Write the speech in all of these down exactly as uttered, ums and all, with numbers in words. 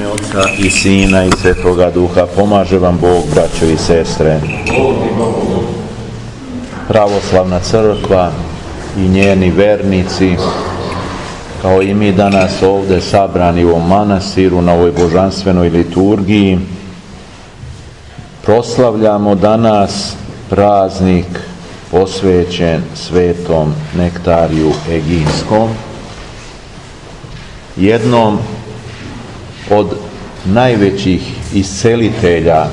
ime Oca i Sina i Svetoga Duha. Pomaže vam Bog, braćo i sestre. Pravoslavna crkva i njeni vernici, kao i mi danas ovdje sabrani u ovom manastiru na ovoj božanstvenoj liturgiji, proslavljamo danas praznik posvećen svetom Nektariju Eginskom, jednom od najvećih iscelitelja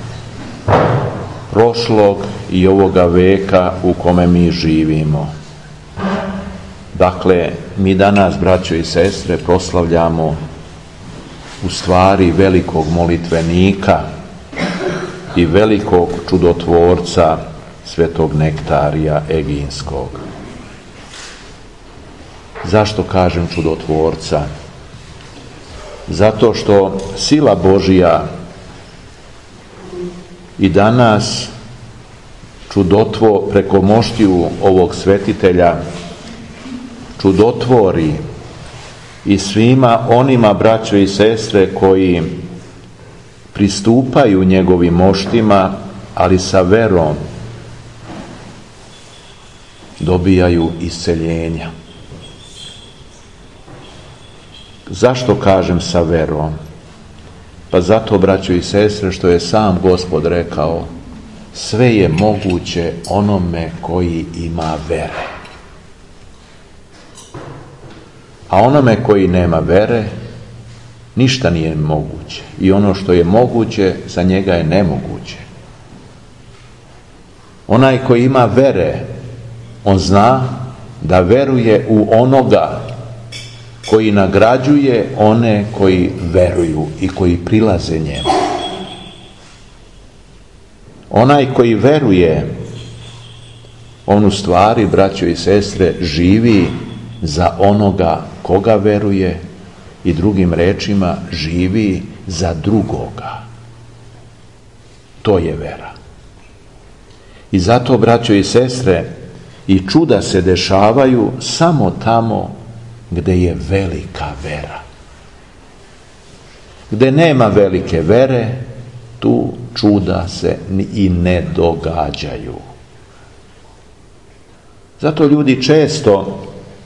prošlog i ovoga veka u kome mi živimo. Dakle, mi danas, braćo i sestre, proslavljamo u stvari velikog molitvenika i velikog čudotvorca svetog Nektarija Eginskog. Zašto kažem čudotvorca? Zato što sila Božija i danas čudotvo preko moštiju ovog svetitelja čudotvori i svima onima, braćo i sestre, koji pristupaju njegovim moštima, ali sa verom dobijaju isceljenja. Zašto kažem sa verom? Pa zato, braćo i sestre, što je sam Gospod rekao, sve je moguće onome koji ima vere. A onome koji nema vere, ništa nije moguće. I ono što je moguće, za njega je nemoguće. Onaj koji ima vere, on zna da veruje u onoga koji nagrađuje one koji veruju i koji prilaze njemu. Onaj koji veruje, on u stvari, braćo i sestre, živi za onoga koga veruje i drugim rečima živi za drugoga. To je vera. I zato, braćo i sestre, i čuda se dešavaju samo tamo gdje je velika vera. Gdje nema velike vere, tu čuda se i ne događaju. Zato ljudi često,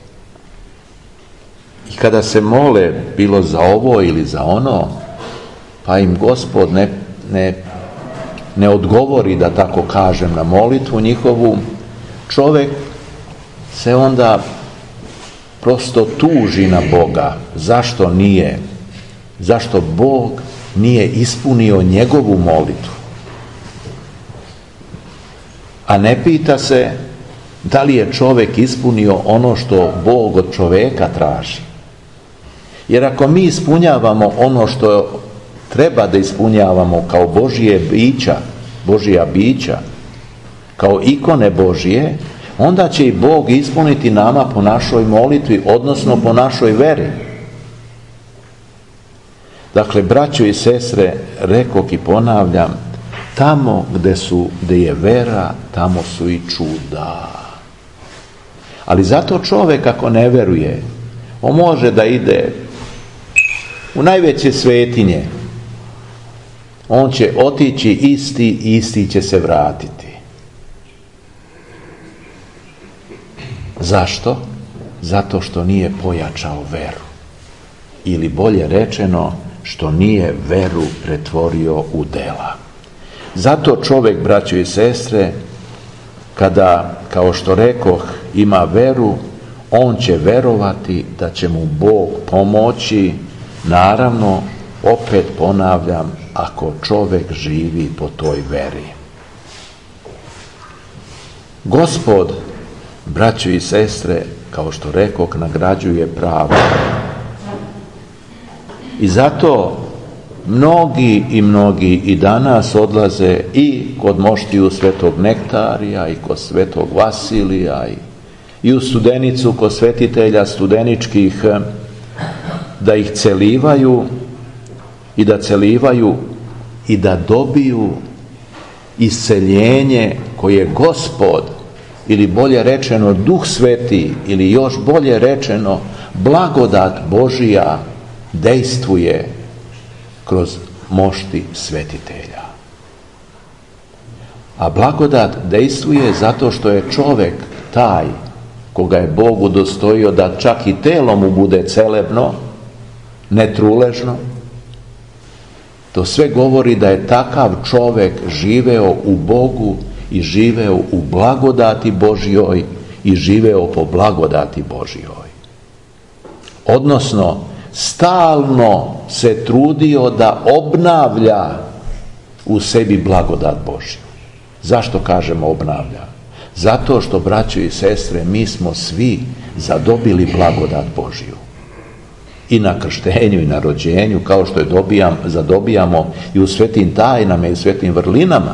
i kada se mole bilo za ovo ili za ono, pa im Gospod ne, ne, ne odgovori, da tako kažem, na molitvu njihovu, čovjek se onda prosto tuži na Boga. Zašto nije? Zašto Bog nije ispunio njegovu molitvu? A ne pita se da li je čovjek ispunio ono što Bog od čovjeka traži. Jer ako mi ispunjavamo ono što treba da ispunjavamo kao Božije bića, Božija bića, kao ikone Božije, onda će i Bog ispuniti nama po našoj molitvi, odnosno po našoj veri. Dakle, braćo i sestre, rekok i ponavljam, tamo gde su, gde je vera, tamo su i čuda. Ali zato čovjek, ako ne veruje, on može da ide u najveće svetinje, on će otići isti, isti će se vratiti. Zašto? Zato što nije pojačao veru. Ili bolje rečeno, što nije veru pretvorio u dela. Zato čovjek, braćo i sestre, kada, kao što rekoh, ima veru, on će verovati da će mu Bog pomoći, naravno, opet ponavljam, ako čovjek živi po toj veri. Gospod, braćo i sestre, kao što rekoh, nagrađuje pravo. I zato mnogi i mnogi i danas odlaze i kod moštiju svetog Nektarija i kod svetog Vasilija i, i u Studenicu kod svetitelja studeničkih, da ih celivaju i da celivaju i da dobiju isceljenje koje Gospod, ili bolje rečeno Duh Sveti, ili još bolje rečeno blagodat Božija dejstvuje kroz mošti svetitelja. A blagodat dejstvuje zato što je čovek taj koga je Bog udostojio da čak i telo mu bude celebno, netruležno. To sve govori da je takav čovek živeo u Bogu i živeo u blagodati Božjoj i živeo po blagodati Božjoj. Odnosno, stalno se trudio da obnavlja u sebi blagodat Božju. Zašto kažemo obnavlja? Zato što, braćo i sestre, mi smo svi zadobili blagodat Božju. I na krštenju i na rođenju, kao što je dobijam, zadobijamo i u svetim tajnama i u svetim vrlinama.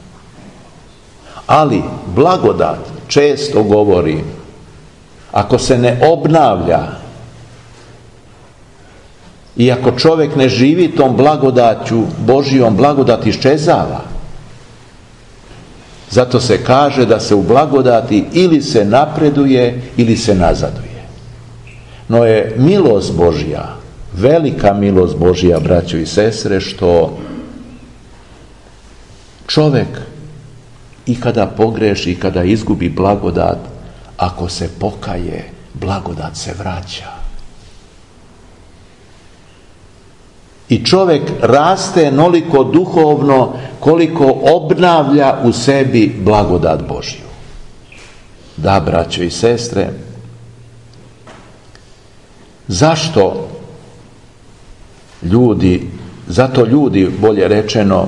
Ali blagodat, često govorim, ako se ne obnavlja i ako čovjek ne živi tom blagodaću, Božjom blagodat iščezava. Zato se kaže da se u blagodati ili se napreduje ili se nazaduje. No je milost Božja, velika milost Božja, braćo i sestre, što čovjek i kada pogreši, i kada izgubi blagodat, ako se pokaje, blagodat se vraća. I čovjek raste noliko duhovno koliko obnavlja u sebi blagodat Božju. Da, braćo i sestre, zašto ljudi, zato ljudi, bolje rečeno,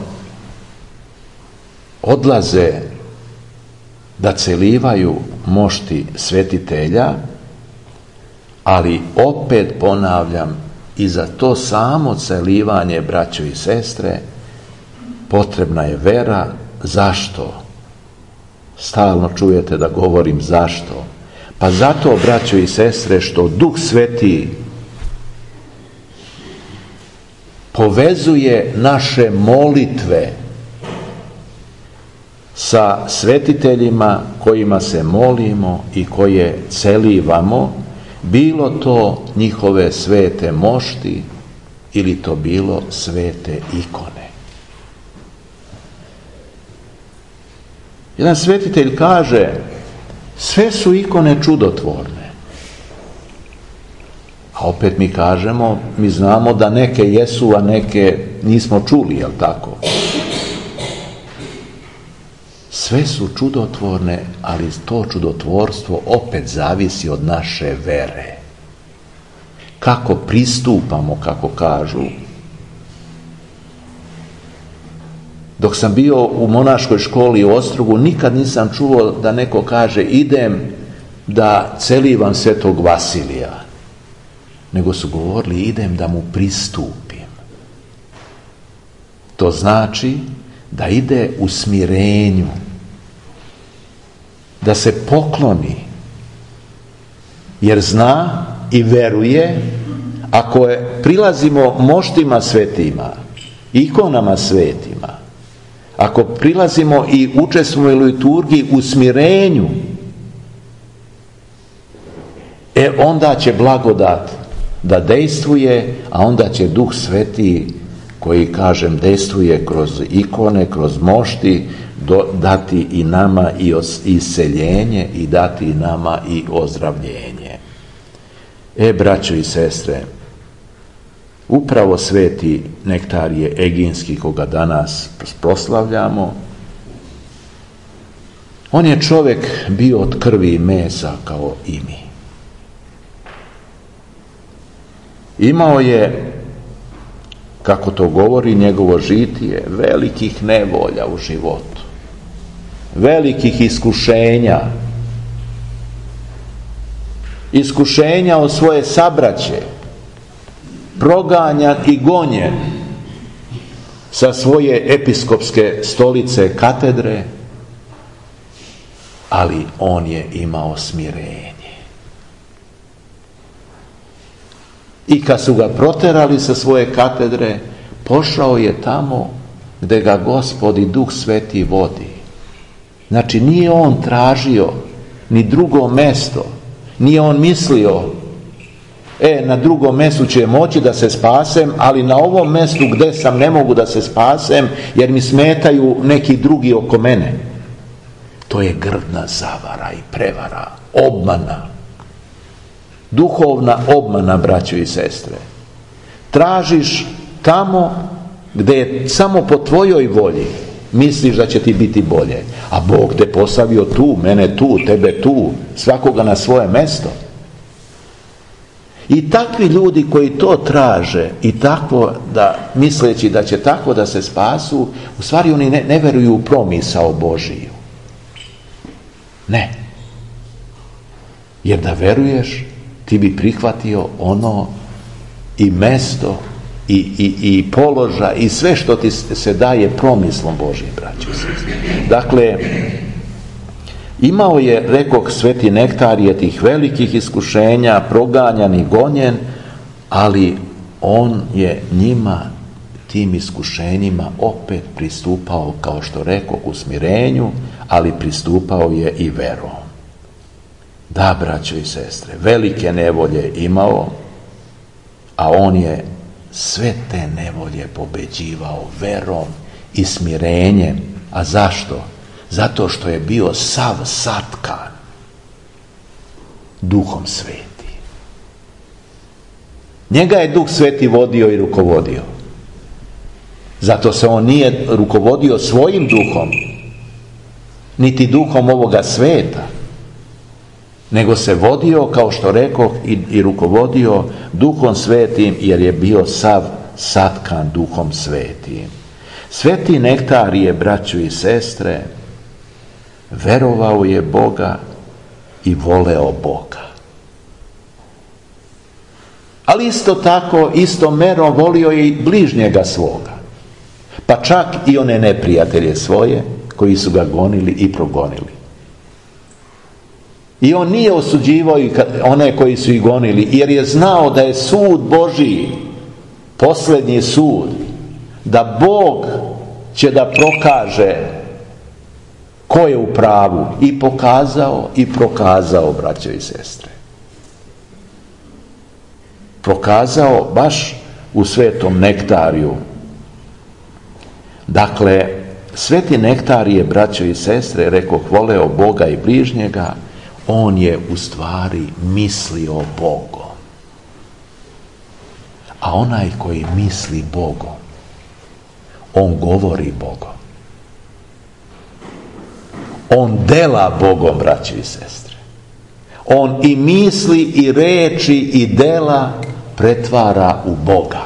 odlaze da celivaju mošti svetitelja, ali opet ponavljam, i za to samo celivanje, braćo i sestre, potrebna je vera. Zašto? Stalno čujete da govorim zašto. Pa zato, braćo i sestre, što Duh Sveti povezuje naše molitve sa svetiteljima kojima se molimo i koje celivamo, bilo to njihove svete mošti ili to bilo svete ikone. Jedan svetitelj kaže, sve su ikone čudotvorne. A opet mi kažemo, mi znamo da neke jesu, a neke nismo čuli, jel tako? Sve su čudotvorne, ali to čudotvorstvo opet zavisi od naše vere. Kako pristupamo, kako kažu. Dok sam bio u monaškoj školi u Ostrogu, nikad nisam čuo da neko kaže idem da celivam svetog Vasilija. Nego su govorili idem da mu pristupim. To znači da ide u smirenju, da se pokloni, jer zna i veruje, ako je, prilazimo moštima svetima, ikonama svetima, ako prilazimo i učestvujemo u liturgiji u smirenju, e onda će blagodat da dejstvuje, a onda će Duh Sveti, koji, kažem, dejstvuje kroz ikone, kroz mošti, do, dati i nama i isceljenje i dati i nama i ozdravljenje. E, braćo i sestre, upravo sveti Nektarije Eginski, koga danas proslavljamo, on je čovjek bio od krvi i mesa kao i mi. Imao je, kako to govori njegovo žitije, velikih nevolja u životu, velikih iskušenja, iskušenja od svoje sabraće, proganjan i gonjen sa svoje episkopske stolice, katedre, ali on je imao smirenje. I kad su ga proterali sa svoje katedre, pošao je tamo gde ga Gospod i Duh Sveti vodi. Znači, nije on tražio ni drugo mesto, nije on mislio, E, na drugom mjestu će moći da se spasem, ali na ovom mjestu gdje sam ne mogu da se spasem, jer mi smetaju neki drugi oko mene. To je grdna zavara i prevara, obmana. Duhovna obmana, braćo i sestre. Tražiš tamo gdje je samo po tvojoj volji, misliš da će ti biti bolje, a Bog te postavio tu, mene tu, tebe tu, svakoga na svoje mjesto. I takvi ljudi koji to traže i tako da, misleći da će tako da se spasu, u stvari oni ne, ne veruju u promisao Božiju. Ne. Jer da veruješ, ti bi prihvatio ono i mesto i, i, i položaj i sve što ti se daje promislom Božjim, braćo i sestre. Dakle, imao je, rekoh, sveti Nektarije tih velikih iskušenja, proganjan i gonjen, ali on je njima, tim iskušenjima, opet pristupao, kao što rekoh, u smirenju, ali pristupao je i verom. Da, braćo i sestre, velike nevolje imao, a on je sve te nevolje pobeđivao verom i smirenjem. A zašto? Zato što je bio sav satkan Duhom Sveti. Njega je Duh Sveti vodio i rukovodio. Zato se on nije rukovodio svojim duhom, niti duhom ovoga sveta, nego se vodio, kao što rekoh, i, i rukovodio Duhom Svetim, jer je bio sav satkan Duhom Svetim. Sveti Nektarije, braćo i sestre, verovao je Boga i voleo Boga. Ali isto tako, istom merom volio i bližnjega svoga. Pa čak i one neprijatelje svoje koji su ga gonili i progonili. I on nije osuđivao i one koji su ih gonili, jer je znao da je sud Božiji, posljednji sud, da Bog će da prokaže ko je u pravu, i pokazao i prokazao, braćo i sestre. Prokazao baš u svetom Nektariju. Dakle, sveti Nektarije, braćo i sestre, rekoh, voleo Boga i bližnjega, on je u stvari mislio Bogom. A onaj koji misli Bogom, on govori Bogom. On dela Bogom, braći i sestre. On i misli i reči i dela pretvara u Boga.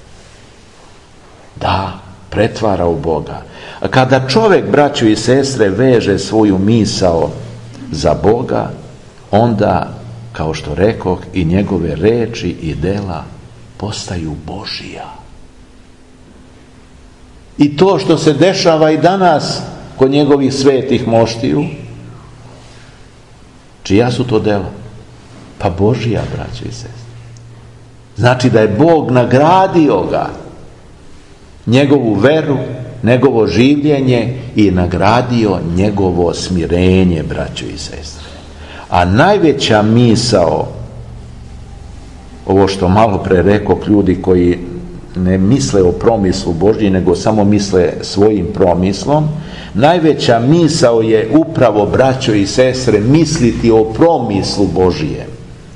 Da, pretvara u Boga. A kada čovjek, braćo i sestre, veže svoju misao za Boga, onda, kao što rekoh, i njegove reči i dela postaju Božija. I to što se dešava i danas kod njegovih svetih moštiju, čija su to dela? Pa Božija, braćo i sestre. Znači da je Bog nagradio ga, njegovu veru, njegovo življenje, i nagradio njegovo smirenje, braćo i sestre. A najveća misao, ovo što malo pre rekoh, ljudi koji ne misle o promislu Božji, nego samo misle svojim promislom, najveća misao je upravo, braćo i sestre, misliti o promislu Božijem.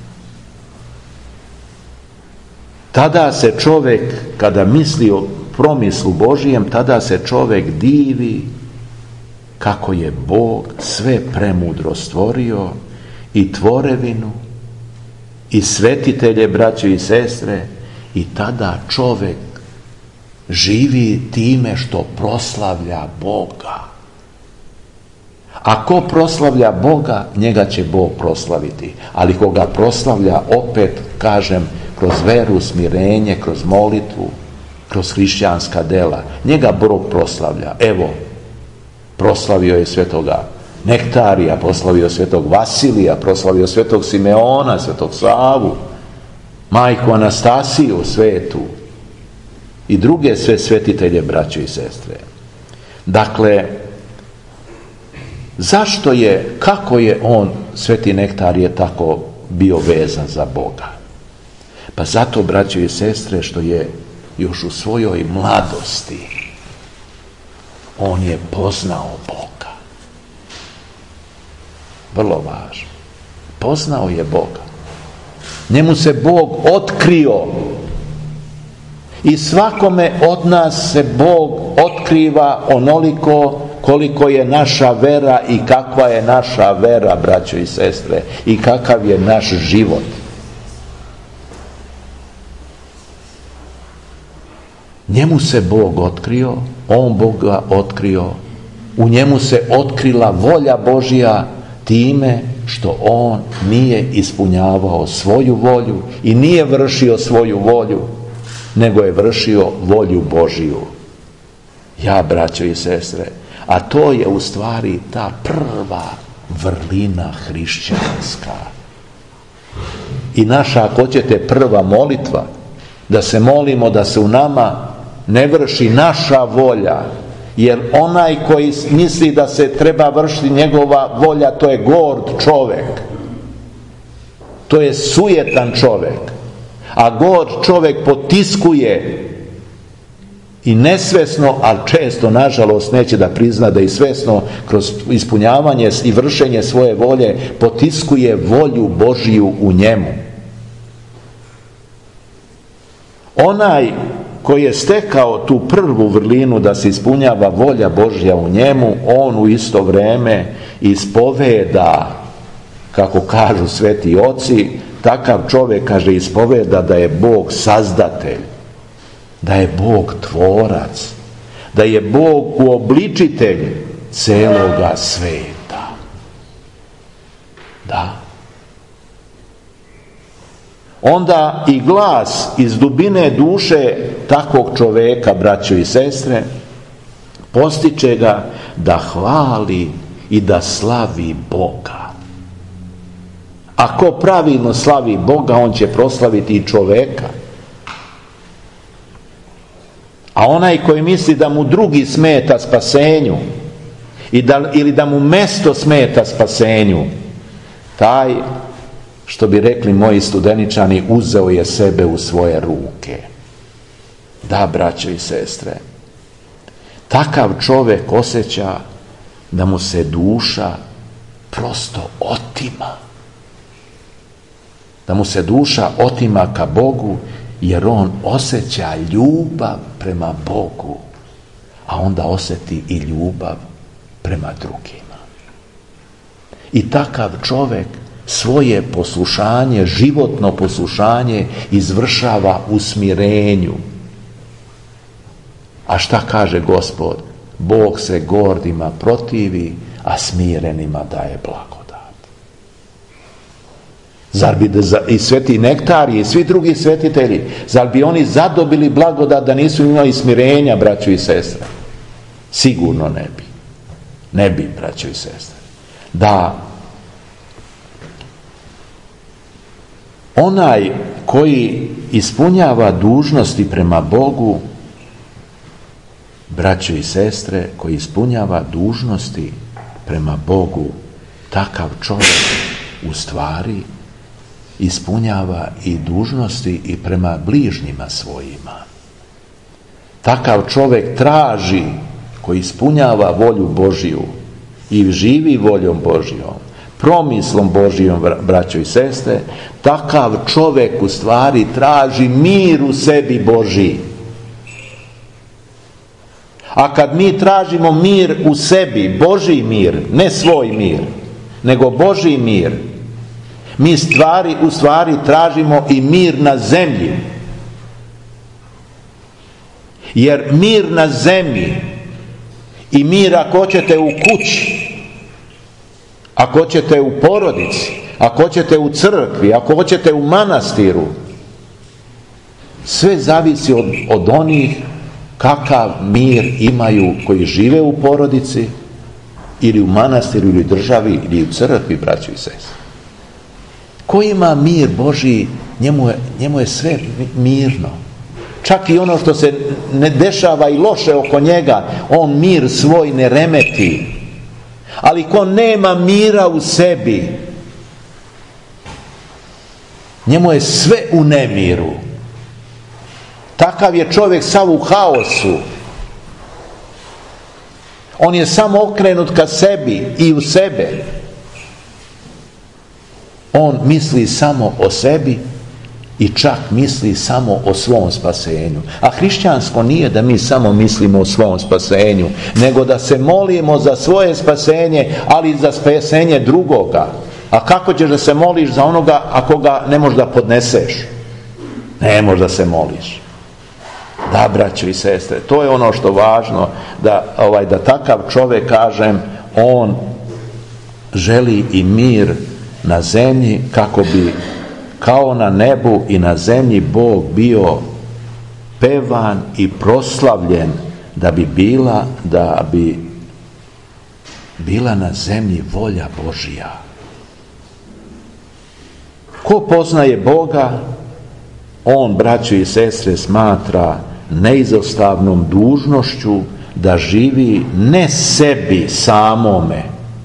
Tada se čovjek, kada misli o promislu Božijem, tada se čovjek divi kako je Bog sve premudro stvorio, i tvorevinu, i svetitelje, braćo i sestre, i tada čovjek živi time što proslavlja Boga. A ko proslavlja Boga, njega će Bog proslaviti. Ali koga proslavlja, opet kažem, kroz veru, smirenje, kroz molitvu, kroz hrišćanska dela, njega Bog proslavlja. Evo, proslavio je svetoga Nektarija, proslavio svetog Vasilija, proslavio svetog Simeona, svetog Savu, majku Anastasiju svetu i druge sve svetitelje, braćo i sestre. Dakle, zašto je, kako je on, sveti Nektarije, tako bio vezan za Boga? Pa zato, braćo i sestre, što je još u svojoj mladosti on je poznao Boga. Vrlo važno. Poznao je Boga. Njemu se Bog otkrio. I svakome od nas se Bog otkriva onoliko koliko je naša vera i kakva je naša vera, braćo i sestre, i kakav je naš život. Njemu se Bog otkrio, on Boga otkrio, u njemu se otkrila volja Božja time što on nije ispunjavao svoju volju i nije vršio svoju volju, nego je vršio volju Božiju. Ja, braćo i sestre, a to je u stvari ta prva vrlina hrišćanska. I naša, ako ćete, prva molitva, da se molimo da se u nama ne vrši naša volja, jer onaj koji misli da se treba vršiti njegova volja, to je gord čovek. To je sujetan čovek. A gord čovek potiskuje i nesvesno, ali često, nažalost, neće da prizna da i svesno, kroz ispunjavanje i vršenje svoje volje, potiskuje volju Božiju u njemu. Onaj koji je stekao tu prvu vrlinu da se ispunjava volja Božja u njemu, on u isto vreme ispoveda, kako kažu sveti oci, takav čovjek, kaže, ispoveda da je Bog sazdatelj, da je Bog tvorac, da je Bog uobličitelj celoga sveta. Da. Onda i glas iz dubine duše takvog čoveka, braćo i sestre, postiče ga da hvali i da slavi Boga. Ako pravilno slavi Boga, on će proslaviti i čoveka. A onaj koji misli da mu drugi smeta spasenju i da, ili da mu mesto smeta spasenju, taj, što bi rekli moji studeničani, uzeo je sebe u svoje ruke. Da, braćo i sestre, takav čovjek osjeća da mu se duša prosto otima. Da mu se duša otima ka Bogu, jer on osjeća ljubav prema Bogu, a onda osjeti i ljubav prema drugima. I takav čovjek svoje poslušanje, životno poslušanje, izvršava u smirenju. A šta kaže Gospod? Bog se gordima protivi, a smirenima daje blagodat. Zar bi i sveti nektariji i svi drugi svetitelji, zar bi oni zadobili blagodat da nisu imali smirenja, braćo i sestre? Sigurno ne bi. Ne bi, braćo i sestre. Da onaj koji ispunjava dužnosti prema Bogu, braćo i sestre, koji ispunjava dužnosti prema Bogu, takav čovjek u stvari ispunjava i dužnosti i prema bližnjima svojima. Takav čovjek traži, koji ispunjava volju Božiju i živi voljom Božijom, promislom Božijom, braćo i sestre, takav čovjek u stvari traži mir u sebi Božiji. A kad mi tražimo mir u sebi, Božji mir, ne svoj mir, nego Božji mir, mi stvari, u stvari tražimo i mir na zemlji. Jer mir na zemlji i mir, ako ćete, u kući, ako ćete u porodici, ako ćete u crkvi, ako hoćete u manastiru, sve zavisi od, od onih kakav mir imaju koji žive u porodici ili u manastiru ili u državi ili u crkvi, braćo i sestre. Ko ima mir Božji, njemu je, njemu je sve mirno. Čak i ono što se ne dešava i loše oko njega, on mir svoj ne remeti. Ali ko nema mira u sebi, Njemu je sve u nemiru. Takav je čovjek sav u haosu. On je samo okrenut ka sebi i u sebe. On misli samo o sebi i čak misli samo o svom spasenju. A hrišćansko nije da mi samo mislimo o svom spasenju, nego da se molimo za svoje spasenje, ali i za spasenje drugoga. A kako ćeš da se moliš za onoga ako ga ne možeš da podneseš? Ne možeš da se moliš. Da, braćo i sestre, to je ono što je važno, da, ovaj, da takav čovjek, kažem, on želi i mir na zemlji, kako bi kao na nebu i na zemlji Bog bio pevan i proslavljen, da bi bila, da bi bila na zemlji volja Božja. Ko poznaje Boga, on, braćo i sestre, smatra neizostavnom dužnošću da živi ne sebi samome,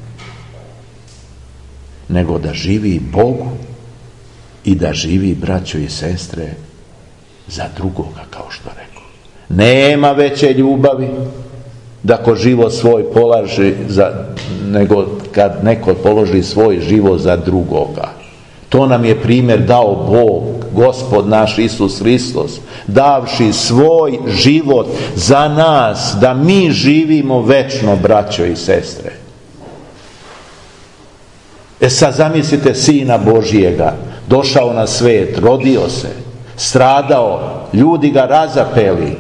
nego da živi Bogu i da živi, braćo i sestre, za drugoga, kao što rekao. Nema veće ljubavi da ko život svoj polaži za, nego kad neko položi svoj život za drugoga. To nam je primjer dao Bog, Gospod naš Isus Hristos, davši svoj život za nas, da mi živimo večno, braćo i sestre. E sad zamislite Sina Božijega, došao na svet, rodio se, stradao, ljudi ga razapeli,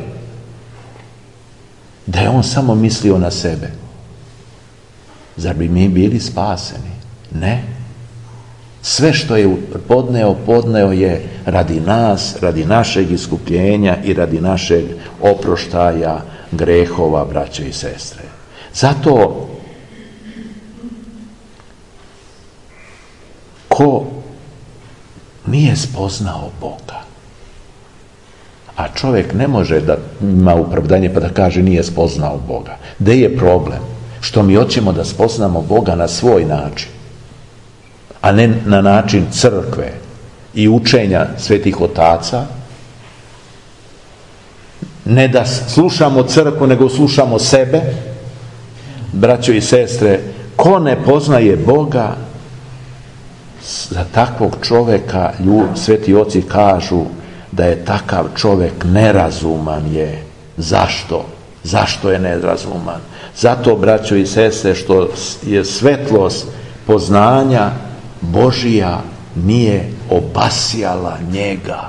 da je on samo mislio na sebe. Zar bi mi bili spaseni? Ne. Sve što je podneo, podneo je radi nas, radi našeg iskupljenja i radi našeg oproštaja grehova, braće i sestre. Zato ko nije spoznao Boga, a čovjek ne može da ima opravdanje pa da kaže nije spoznao Boga. Gde je problem? Što mi hoćemo da spoznamo Boga na svoj način, a ne na način crkve i učenja svetih otaca. Ne da slušamo crkvu, nego slušamo sebe. Braćo i sestre, ko ne poznaje Boga, za takvog čovjeka sveti oci kažu da je takav čovjek nerazuman je. Zašto? Zašto je nerazuman? Zato, braćo i sestre, što je svetlost poznanja Božija nije obasjala njega.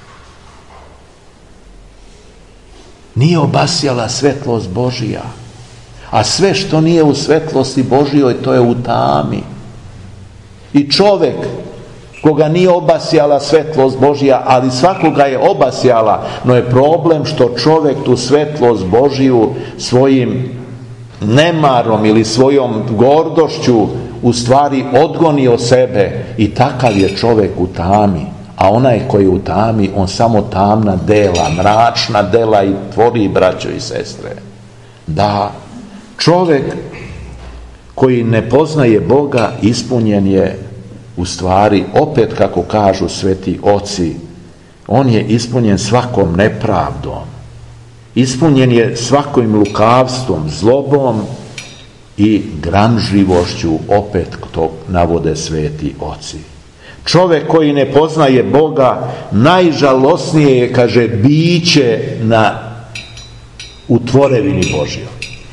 Nije obasjala svetlost Božija. A sve što nije u svetlosti Božijoj, to je u tami. I čovjek koga nije obasjala svetlost Božija, ali svakoga je obasjala, no je problem što čovjek tu svetlost Božiju svojim nemarom ili svojom gordošću u stvari odgoni od sebe, i takav je čovjek u tami. A onaj koji je u tami, on samo tamna dela, mračna dela i tvori, braćo i sestre. Da, čovjek koji ne poznaje Boga ispunjen je u stvari, opet kako kažu sveti oci, on je ispunjen svakom nepravdom, ispunjen je svakim lukavstvom, zlobom i gramživošću, opet to navode sveti oci. Čovjek koji ne poznaje Boga najžalosnije je, kaže, biće na u tvorevini Božjoj.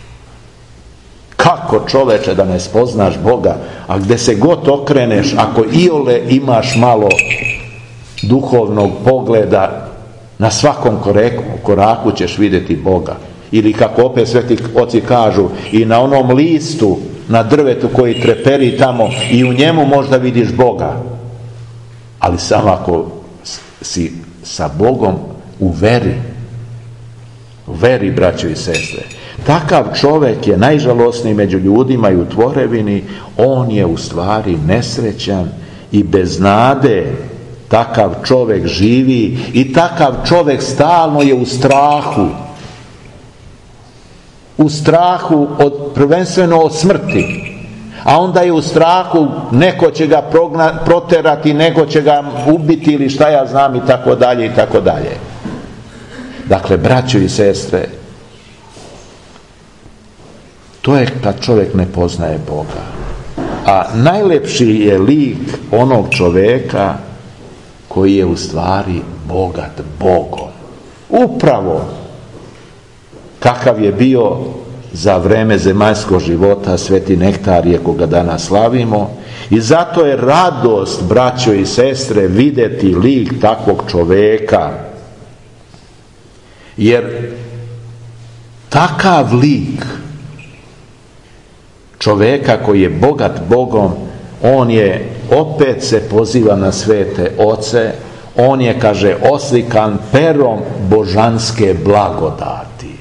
Kako, čoveče, da ne spoznaš Boga, a gde se god okreneš, ako iole imaš malo duhovnog pogleda, na svakom koraku, koraku ćeš vidjeti Boga. Ili kako opet sveti oci kažu, i na onom listu, na drvetu koji treperi tamo, i u njemu možda vidiš Boga. Ali samo ako si sa Bogom u veri, u veri, braćo i sestre. Takav čovjek je najžalosniji među ljudima i u tvorevini, on je u stvari nesrećan i bez nade. Takav čovjek živi i takav čovjek stalno je u strahu. U strahu od, prvenstveno od smrti, a onda je u strahu, neko će ga progna, proterati, neko će ga ubiti ili šta ja znam i tako dalje i tako dalje. Dakle, braćo i sestre, to je kad čovjek ne poznaje Boga. A najlepši je lik onog čovjeka koji je u stvari bogat Bogom. Upravo kakav je bio za vreme zemaljskog života sveti Nektarije koga danas slavimo, i zato je radost, braćo i sestre, vidjeti lik takvog čovjeka, jer takav lik čovjeka koji je bogat Bogom, on je, opet se poziva na svete oce, on je, kaže, oslikan perom božanske blagodati.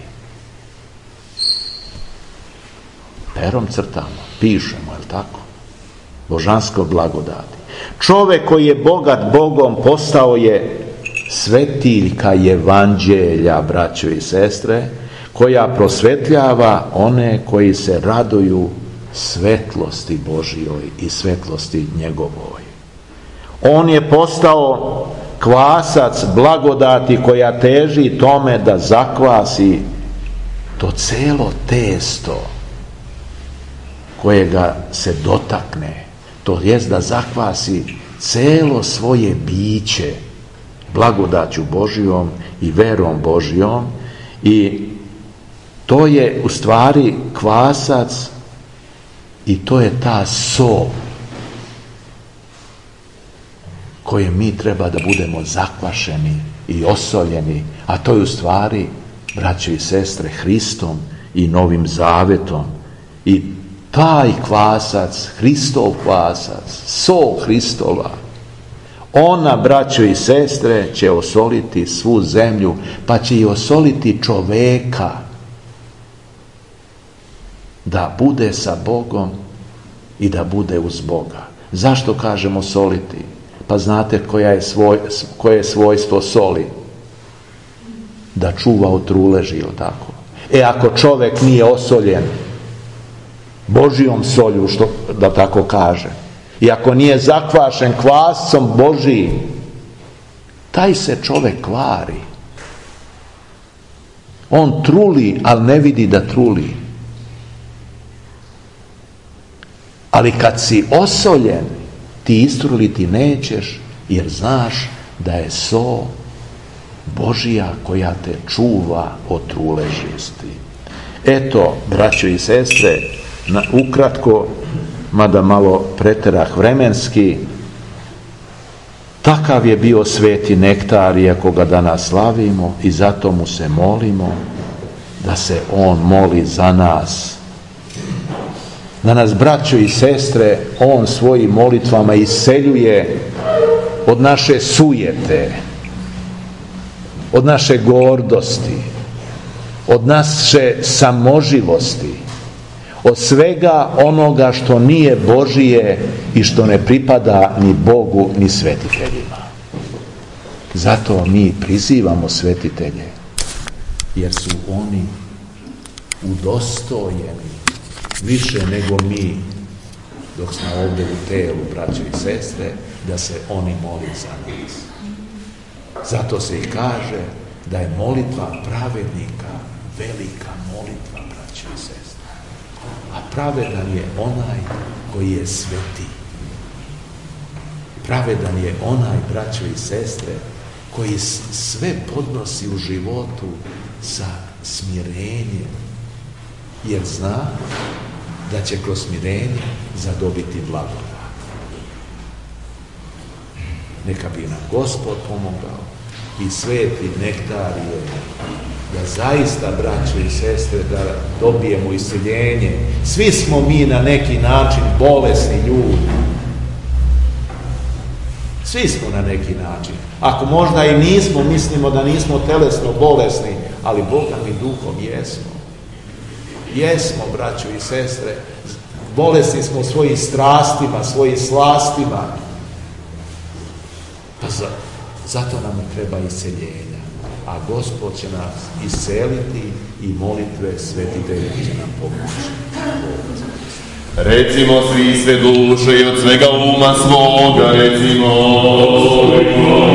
Perom crtamo, pišemo, je li tako? Božansko blagodati. Čovjek koji je bogat Bogom postao je svetiljka evanđelja, braćo i sestre, koja prosvetljava one koji se raduju svetlosti Božjoj i svetlosti njegovoj. On je postao kvasac blagodati koja teži tome da zakvasi to celo testo kojega se dotakne, to jest da zakvasi celo svoje biće blagodaću Božjom i verom Božjom, i to je u stvari kvasac i to je ta sol koje mi treba da budemo zakvašeni i osoljeni, a to je u stvari, braćo i sestre, Hristom i Novim Zavetom. I taj kvasac, Hristov kvasac, sol Hristova, ona, braćo i sestre, će osoliti svu zemlju, pa će i osoliti čoveka da bude sa Bogom i da bude uz Boga. Zašto kažemo soliti? Pa znate koja je svoj, koje je svojstvo soli? Da čuva od truleži, ili tako? E, ako čovjek nije osoljen Božjom solju, što, da tako kaže, i ako nije zakvašen kvascom Božijim, taj se čovjek kvari. On truli, ali ne vidi da truli. Ali kad si osoljen, ti istruliti nećeš, jer znaš da je sol Božija koja te čuva od truležisti. Eto, braćo i sestre, na, ukratko, mada malo preterah vremenski, takav je bio sveti Nektarije koga danas slavimo, i zato mu se molimo da se on moli za nas. Da nas, braćo i sestre, on svojim molitvama iseljuje od naše sujete, od naše gordosti, od naše samoživosti, od svega onoga što nije Božije i što ne pripada ni Bogu ni svetiteljima. Zato mi prizivamo svetitelje, jer su oni udostojeni više nego mi, dok smo ovdje u telu, braćo i sestre, da se oni moli za nas. Zato se i kaže da je molitva pravednika velika molitva, braćo i sestre. A pravedan je onaj koji je sveti. Pravedan je onaj, braćo i sestre, koji sve podnosi u životu sa smirenjem, jer zna da će kroz smirenje zadobiti blagodat. Neka bi nam Gospod pomogao i sveti Nektarije, da zaista, braćo i sestre, da dobijemo isceljenje. Svi smo mi na neki način bolesni ljudi. Svi smo na neki način. Ako možda i nismo, mislimo da nismo telesno bolesni, ali Boga mi duhom jesmo. Jesmo, braćo i sestre, bolesni smo svojim strastima, svojim slastima. Pa za, zato nam treba isceljenja. A Gospod će nas isceliti i molitve svetitelja će nam pomoći. Recimo svi sve duše i od svega uma svoga, recimo.